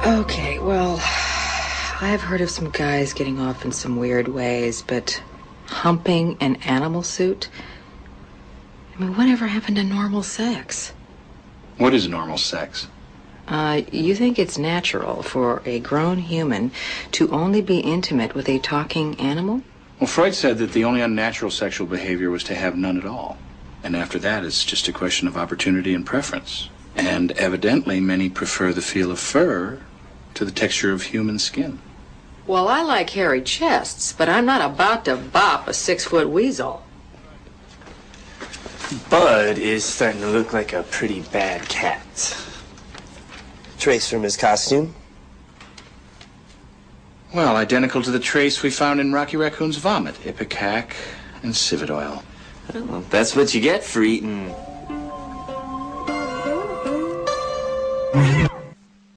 Okay, well, I've heard of some guys getting off in some weird ways, but humping an animal suit? I mean, whatever happened to normal sex? What is normal sex? You think it's natural for a grown human to only be intimate with a talking animal? Well, Freud said that the only unnatural sexual behavior was to have none at all. And after that, it's just a question of opportunity and preference. And evidently, many prefer the feel of fur to the texture of human skin. Well, I like hairy chests, but I'm not about to bop a 6-foot weasel. Bud is starting to look like a pretty bad cat. Trace from his costume? Well, identical to the trace we found in Rocky Raccoon's vomit, ipecac and civet oil. Well, that's what you get for eating